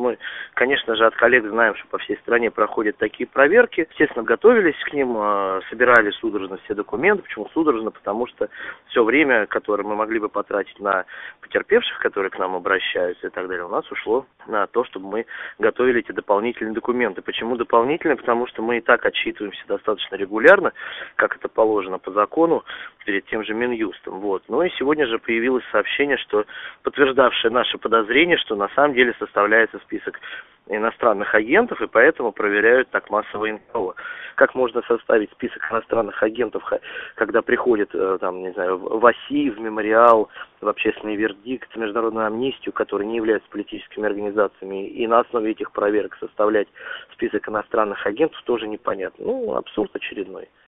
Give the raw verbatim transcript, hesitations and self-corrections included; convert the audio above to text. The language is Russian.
мы, конечно же, от коллег знаем, что по всей стране проходят такие проверки. Естественно, готовились к ним, собирали судорожно все документы. Почему судорожно? Потому что все время, которое мы могли бы потратить на потерпевших, которые к нам обращаются и так далее, у нас ушло на то, чтобы мы готовили эти дополнительные документы. Почему дополнительные? Потому что мы и так отчитываемся достаточно регулярно, как это положено по закону, перед тем же Минюстом. Вот. Ну и сегодня же появилось сообщение, что подтверждавшее наше подозрение, что на самом деле составляется список иностранных агентов, и поэтому проверяют так массово эн ка о. Как можно составить список иностранных агентов, когда приходит, там, не знаю, в ОСИ, в Мемориал, в Общественный вердикт, в Международную амнистию, которые не являются политическими организациями, и на основе этих проверок составлять список иностранных агентов, тоже непонятно. Ну, абсурд очередной.